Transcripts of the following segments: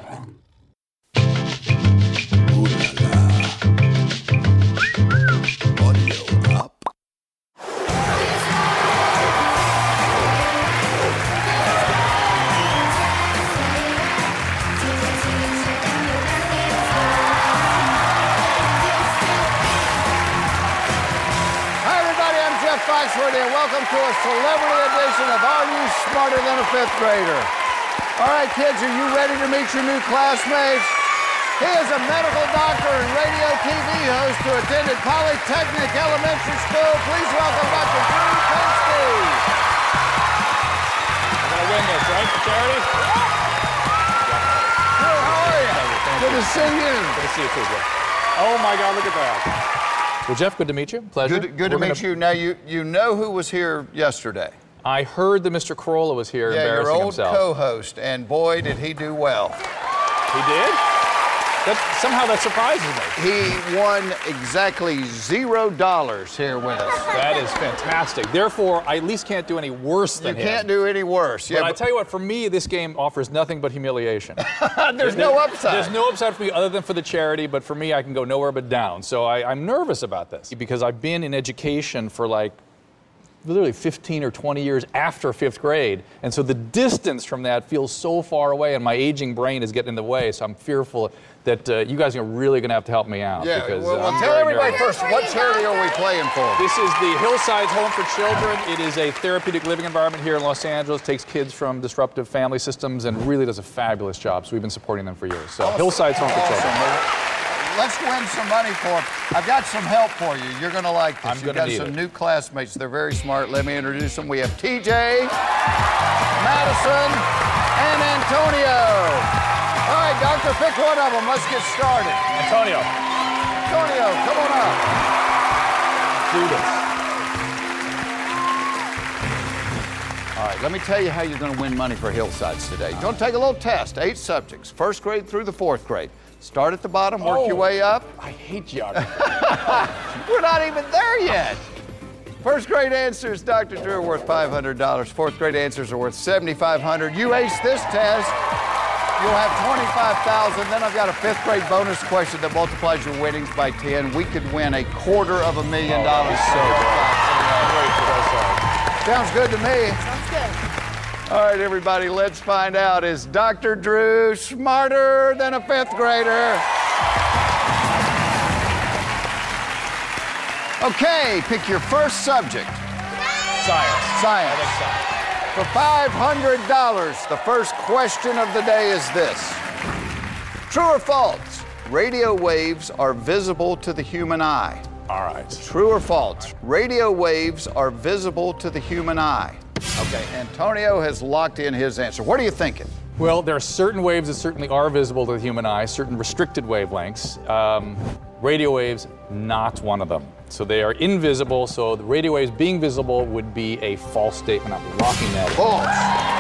And welcome to a celebrity edition of Are You Smarter Than a Fifth Grader? All right, kids, are you ready to meet your new classmates? He is a medical doctor and radio TV host who attended Polytechnic Elementary School. Please welcome Dr. Drew Pinsky. I'm going to win this, right, for charity? Drew, how are you? Good to see you. Good to see you too, Jeff. Oh, my God, look at that. Well, Jeff, good to meet you. Pleasure. Good to meet you. Now, you know who was here yesterday. I heard that Mr. Carolla was here embarrassing himself. Your old co-host, and boy, did he do well. He did? Somehow that surprises me. He won exactly $0 here with us. That is fantastic. Therefore, I at least can't do any worse than him. You can't do any worse. But I tell you what, for me, this game offers nothing but humiliation. There's no upside. There's no upside for me other than for the charity, but for me, I can go nowhere but down. So I'm nervous about this because I've been in education for like literally 15 or 20 years after fifth grade. And so the distance from that feels so far away, and my aging brain is getting in the way. So I'm fearful that you guys are really going to have to help me out. Yeah, because, well tell everybody first, what charity are we playing for? This is the Hillsides Home for Children. It is a therapeutic living environment here in Los Angeles. Takes kids from disruptive family systems and really does a fabulous job. So we've been supporting them for years. So awesome. Hillsides Home for Children. Let's win some money for them. I've got some help for you. You're going to like this. You've got some new classmates. They're very smart. Let me introduce them. We have TJ, Madison, and Antonio. All right, doctor, pick one of them. Let's get started. Antonio, come on up. Do this. All right, let me tell you how you're going to win money for Hillsides today. You're going to take a little test, 8 subjects, first grade through the 4th grade. Start at the bottom, work your way up. I hate geography. We're not even there yet. First grade answers, Dr. Drew, are worth $500. 4th grade answers are worth $7,500. You ace this test, you'll have $25,000. Then I've got a 5th grade bonus question that multiplies your winnings by 10. We could win $250,000. Sounds good to me. Sounds good. All right, everybody, let's find out. Is Dr. Drew smarter than a 5th grader? Okay, pick your first subject. Science. Science. I think science. For $500, the first question of the day is this. True or false? Radio waves are visible to the human eye. All right. True or false? Radio waves are visible to the human eye. Okay, Antonio has locked in his answer. What are you thinking? Well, there are certain waves that certainly are visible to the human eye, certain restricted wavelengths. Radio waves, not one of them. So they are invisible, so the radio waves being visible would be a false statement. I'm locking that in. False.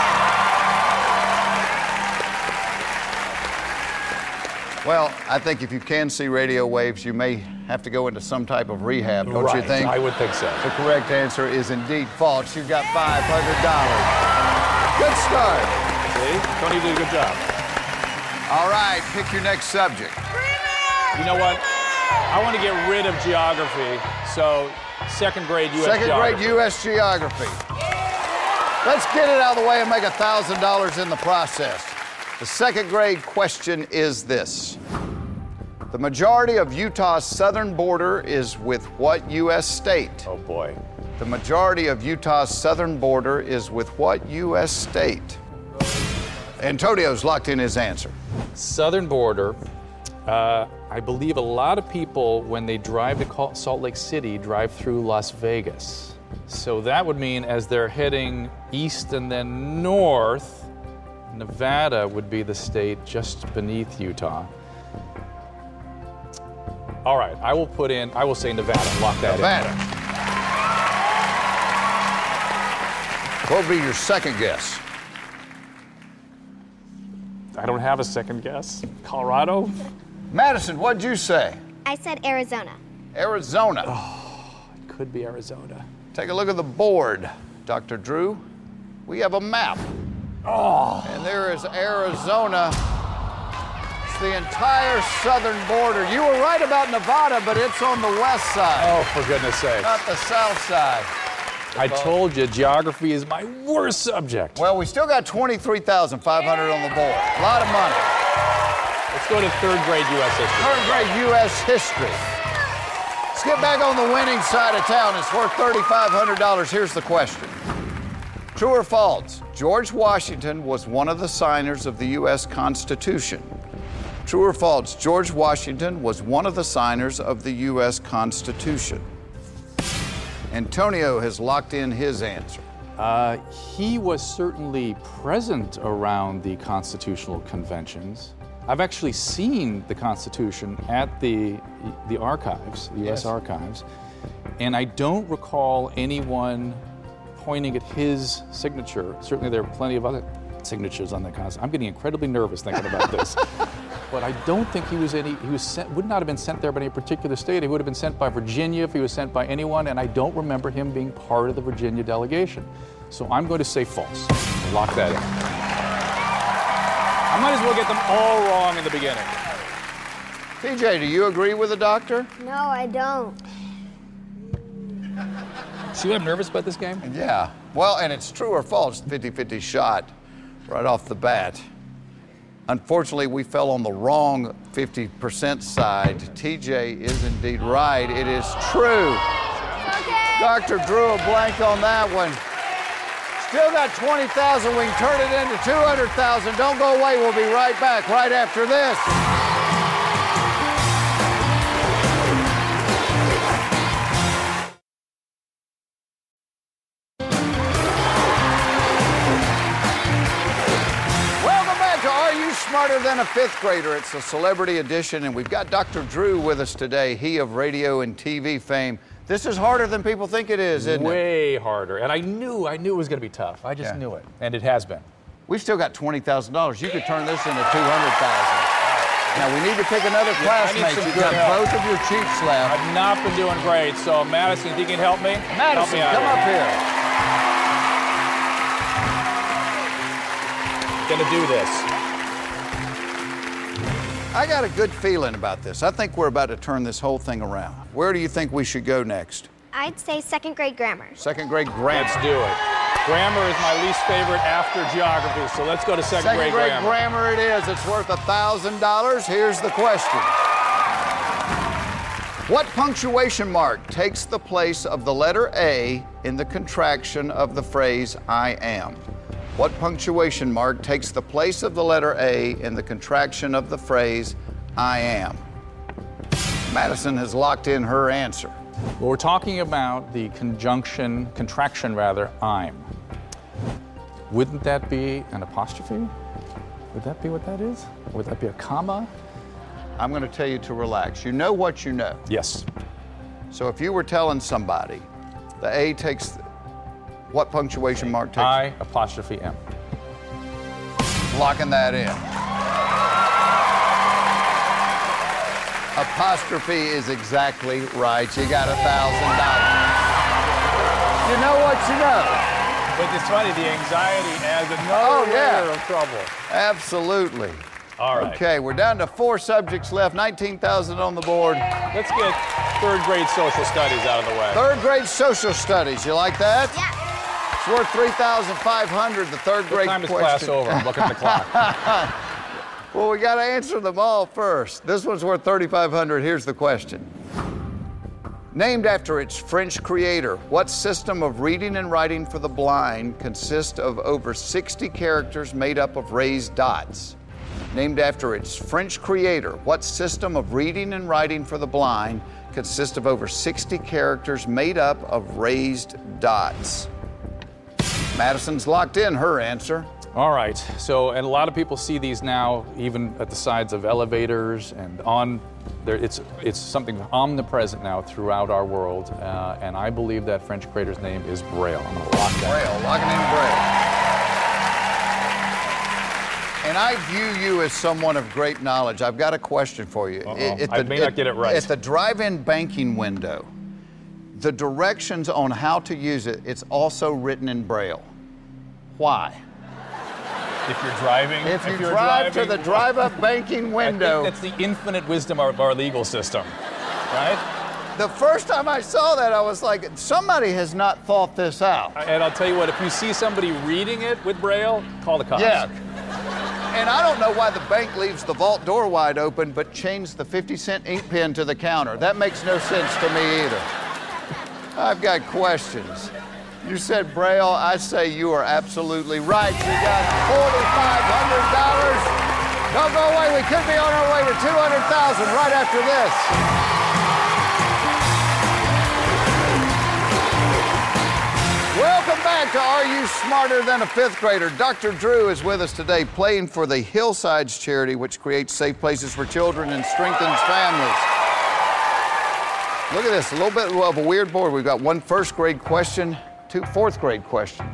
Well, I think if you can see radio waves, you may have to go into some type of rehab, don't you think? I would think so. The correct answer is indeed false. You've got $500. Good start. See? Tony did a good job. All right, pick your next subject. You know what? I want to get rid of geography, so 2nd grade U.S. Second geography. grade U.S. geography. Let's get it out of the way and make $1,000 in the process. The 2nd grade question is this. The majority of Utah's southern border is with what U.S. state? Oh, boy. The majority of Utah's southern border is with what U.S. state? Antonio's locked in his answer. Southern border. I believe a lot of people, when they drive to Salt Lake City, drive through Las Vegas. So that would mean as they're heading east and then north, Nevada would be the state just beneath Utah. All right, I will say Nevada, lock that Nevada. What would be your second guess? I don't have a second guess. Colorado? Madison, what'd you say? I said Arizona. Arizona. Oh, it could be Arizona. Take a look at the board, Dr. Drew. We have a map. Oh. And there is Arizona the entire southern border. You were right about Nevada, but it's on the west side. Oh, for goodness sake. Not the south side. I told you, geography is my worst subject. Well, we still got 23,500 on the board. A lot of money. Let's go to third grade U.S. history. Third grade U.S. history. Let's get back on the winning side of town. It's worth $3,500. Here's the question. True or false? George Washington was one of the signers of the U.S. Constitution. True or false? George Washington was one of the signers of the U.S. Constitution. Antonio has locked in his answer. He was certainly present around the constitutional conventions. I've actually seen the Constitution at the archives, the U.S. archives, and I don't recall anyone pointing at his signature. Certainly there are plenty of other signatures on the Constitution. I'm getting incredibly nervous thinking about this. But I don't think would not have been sent there by any particular state. He would have been sent by Virginia if he was sent by anyone, and I don't remember him being part of the Virginia delegation. So I'm going to say false. Lock that in. I might as well get them all wrong in the beginning. TJ, do you agree with the doctor? No, I don't. See what I'm nervous about this game? Yeah. Well, and it's true or false, 50-50 shot right off the bat. Unfortunately, we fell on the wrong 50% side. TJ is indeed right. It is true. Okay. Doctor drew a blank on that one. Still got 20,000. We can turn it into 200,000. Don't go away. We'll be right back right after this. Smarter than a fifth grader. It's a celebrity edition, and we've got Dr. Drew with us today, he of radio and TV fame. This is harder than people think it is, isn't it? Way harder. And I knew it was going to be tough. I just knew it. And it has been. We've still got $20,000. You could turn this into $200,000. Now, we need to pick another classmate. You've got both of your cheeks left. I've not been doing great, so Madison, if you can help me. Madison, come up here. Gonna do this. I got a good feeling about this. I think we're about to turn this whole thing around. Where do you think we should go next? I'd say second grade grammar. Second grade grammar. Let's do it. Grammar is my least favorite after geography, so let's go to second grade grammar. Second grade grammar it is. It's worth $1,000. Here's the question. What punctuation mark takes the place of the letter A in the contraction of the phrase I am? What punctuation mark takes the place of the letter A in the contraction of the phrase I am? Madison has locked in her answer. Well, we're talking about the contraction rather, I'm. Wouldn't that be an apostrophe? Would that be what that is? Would that be a comma? I'm going to tell you to relax. You know what you know. Yes. So if you were telling somebody the A takes, what punctuation mark takes? I apostrophe M. Locking that in. Apostrophe is exactly right. You got $1,000. You know what you know. But it's funny, the anxiety adds another layer of trouble. Absolutely. All right. Okay, we're down to 4 subjects left, 19,000 on the board. Let's get third grade social studies out of the way. Third grade social studies, you like that? Yeah. It's worth $3,500, the third grade What time is question. class over? I'm looking at the clock. Well, we got to answer them all first. This one's worth $3,500. Here's the question. Named after its French creator, what system of reading and writing for the blind consists of over 60 characters made up of raised dots? Named after its French creator, what system of reading and writing for the blind consists of over 60 characters made up of raised dots? Madison's locked in her answer. All right, so, and a lot of people see these now, even at the sides of elevators and on there. It's something omnipresent now throughout our world, and I believe that French creator's name is Braille. I'm gonna lock that. Braille, locking in Braille. And I view you as someone of great knowledge. I've got a question for you. I may not get it right. At the drive-in banking window, the directions on how to use it, it's also written in Braille. Why? If you're driving. If you you're drive to driving, the drive-up banking window. I think that's the infinite wisdom of our legal system, right? The first time I saw that, I was like, somebody has not thought this out. And I'll tell you what, if you see somebody reading it with Braille, call the cops. Yeah. And I don't know why the bank leaves the vault door wide open, but changed the 50-cent ink pen to the counter. That makes no sense to me either. I've got questions. You said Braille. I say you are absolutely right. You got $4,500. Don't go away. We could be on our way to $200,000 right after this. Welcome back to Are You Smarter Than a Fifth Grader? Dr. Drew is with us today playing for the Hillsides charity, which creates safe places for children and strengthens families. Look at this, a little bit of a weird board. We've got one first grade question, two fourth grade questions.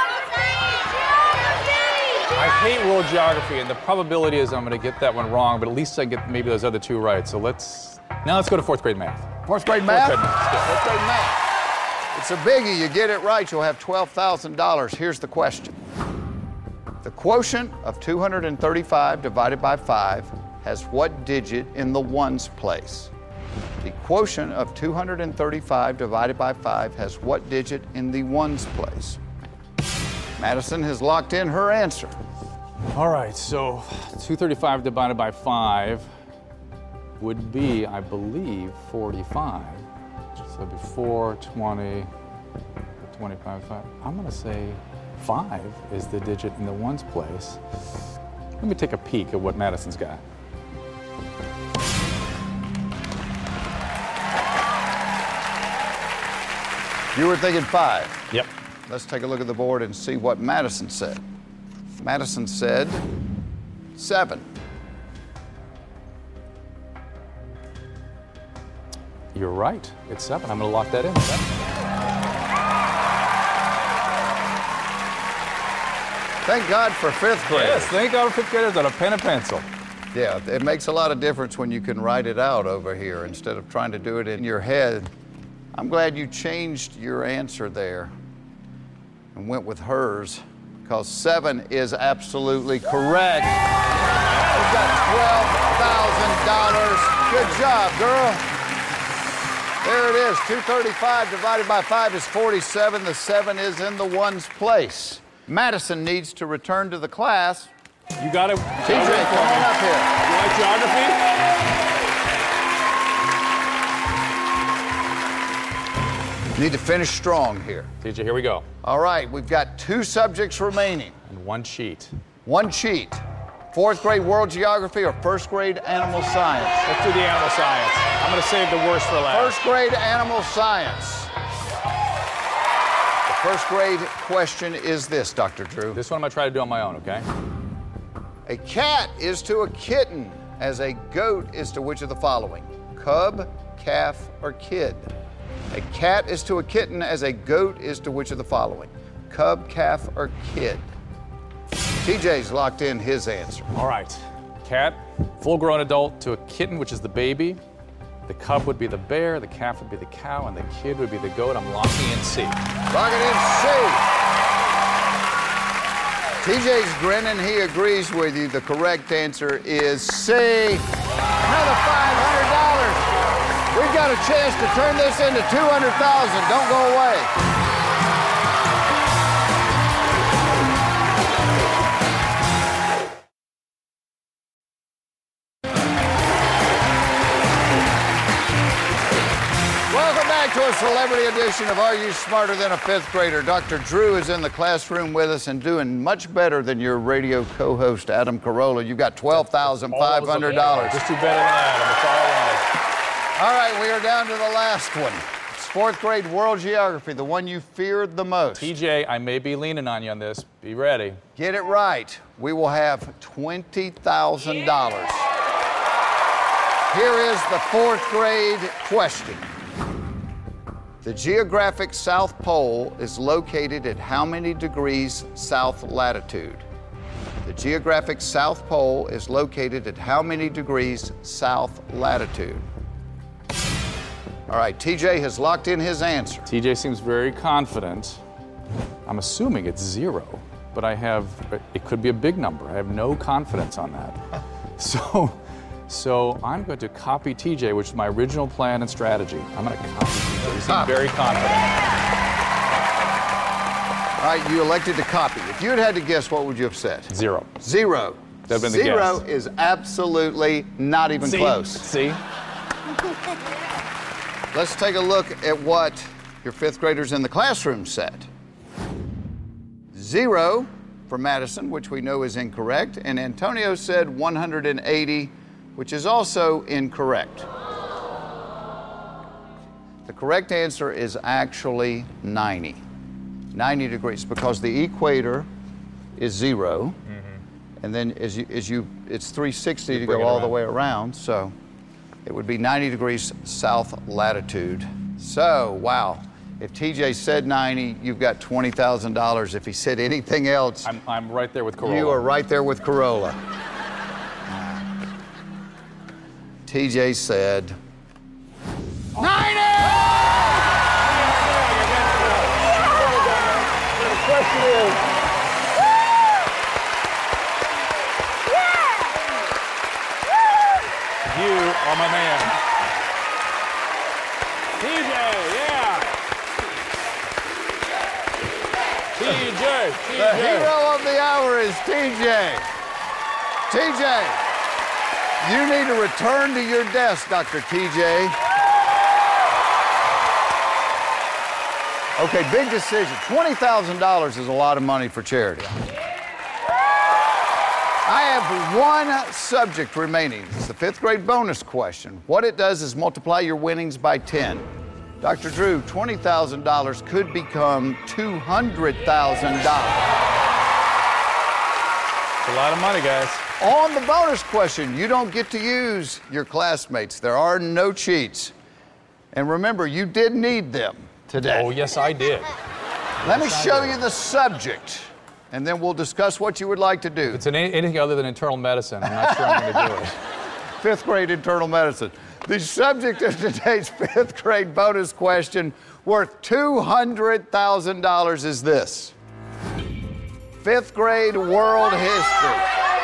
I hate world geography, and the probability is I'm going to get that one wrong, but at least I get maybe those other two right. So let's go to fourth grade math. Fourth grade math? Fourth grade math. Fourth grade math. It's a biggie. You get it right, you'll have $12,000. Here's the question. The quotient of 235 divided by 5 has what digit in the ones place? The quotient of 235 divided by 5 has what digit in the ones place? Madison has locked in her answer. All right, so 235 divided by 5 would be, I believe, 45. So it'd be 4, 20, 25, 5. I'm going to say 5 is the digit in the ones place. Let me take a peek at what Madison's got. You were thinking 5. Yep. Let's take a look at the board and see what Madison said. Madison said 7. You're right. It's 7. I'm going to lock that in. Thank God for fifth graders. Yes, thank God for fifth graders on a pen and pencil. Yeah, it makes a lot of difference when you can write it out over here instead of trying to do it in your head. I'm glad you changed your answer there and went with hers, because 7 is absolutely correct. You've got $12,000. Good job, girl. There it is. 235 divided by 5 is 47. The 7 is in the ones place. Madison needs to return to the class. You got it. TJ, come on up here. You like geography? Need to finish strong here. TJ, here we go. All right, we've got 2 subjects remaining. And one sheet. One sheet. Fourth grade world geography or first grade animal science? Let's do the animal science. I'm going to save the worst for last. First grade animal science. The first grade question is this, Dr. Drew. This one I'm going to try to do on my own, okay? A cat is to a kitten as a goat is to which of the following? Cub, calf, or kid? A cat is to a kitten as a goat is to which of the following? Cub, calf, or kid? TJ's locked in his answer. All right. Cat, full-grown adult to a kitten, which is the baby. The cub would be the bear, the calf would be the cow, and the kid would be the goat. I'm locking in C. Locking in C. TJ's grinning. He agrees with you. The correct answer is C. Another $500. We've got a chance to turn this into $200,000. Don't go away. Welcome back to a celebrity edition of Are You Smarter Than a Fifth Grader? Dr. Drew is in the classroom with us and doing much better than your radio co-host, Adam Carolla. You've got $12,500. Just do better than Adam. That's all I wanted. All right, we are down to the last one. It's fourth grade world geography, the one you feared the most. TJ, I may be leaning on you on this. Be ready. Get it right. We will have $20,000. Here is the fourth grade question. The geographic South Pole is located at how many degrees south latitude? The geographic South Pole is located at how many degrees south latitude? All right, TJ has locked in his answer. TJ seems very confident. I'm assuming it's 0. but it could be a big number. I have no confidence on that. So I'm going to copy TJ, which is my original plan and strategy. I'm going to copy TJ. He seemed very confident. All right, you elected to copy. If you had to guess, what would you have said? 0. 0. That'd been the Zero guess. is absolutely not even close. See? Let's take a look at what your fifth graders in the classroom said. 0 for Madison, which we know is incorrect, and Antonio said 180, which is also incorrect. The correct answer is actually 90. 90 degrees, because the equator is 0, and then it's 360 to go all the way around, so it would be 90 degrees south latitude. So, wow. If TJ said 90, you've got $20,000. If he said anything else, I'm right there with Corolla. you are right there with Corolla. TJ said 90! The question is, you are my man. TJ, yeah. TJ. The hero of the hour is TJ. TJ, you need to return to your desk, Dr. TJ. Okay, big decision. $20,000 is a lot of money for charity. I have one subject remaining. It's the fifth grade bonus question. What it does is multiply your winnings by 10. Dr. Drew, $20,000 could become $200,000. It's a lot of money, guys. On the bonus question, you don't get to use your classmates. There are no cheats. And remember, you did need them today. Oh, yes, I did. Let me show you the subject, and then we'll discuss what you would like to do. If it's anything other than internal medicine, I'm not sure I'm going to do it. Fifth grade internal medicine. The subject of today's fifth grade bonus question, worth $200,000, is this: fifth grade world history.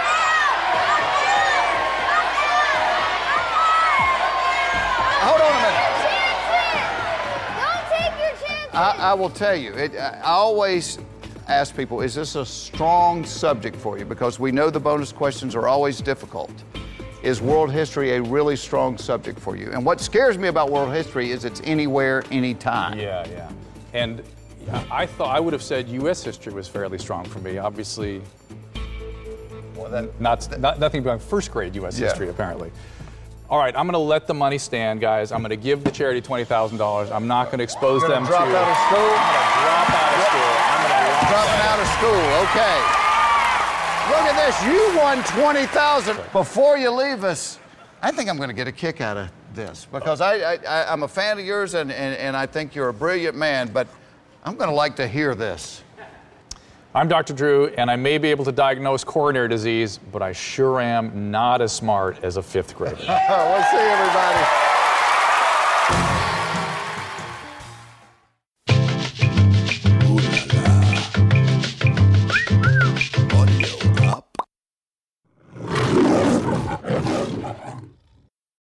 Hold on a minute. Don't take your chances. I will tell you, I always ask people, is this a strong subject for you? Because we know the bonus questions are always difficult. Is world history a really strong subject for you? And what scares me about world history is it's anywhere, anytime. Yeah. And I thought I would have said U.S. history was fairly strong for me. Obviously, Well, nothing beyond first grade U.S. history, apparently. All right, I'm going to let the money stand, guys. I'm going to give the charity $20,000. I'm not going to expose them to... Drop out of school? I'm going to drop out of school. Dropping out of school, okay. Look at this, you won $20,000. Before you leave us, I think I'm going to get a kick out of this, because I'm a fan of yours, and I think you're a brilliant man, but I'm going to like to hear this. I'm Dr. Drew, and I may be able to diagnose coronary disease, but I sure am not as smart as a fifth grader. We'll see, everybody.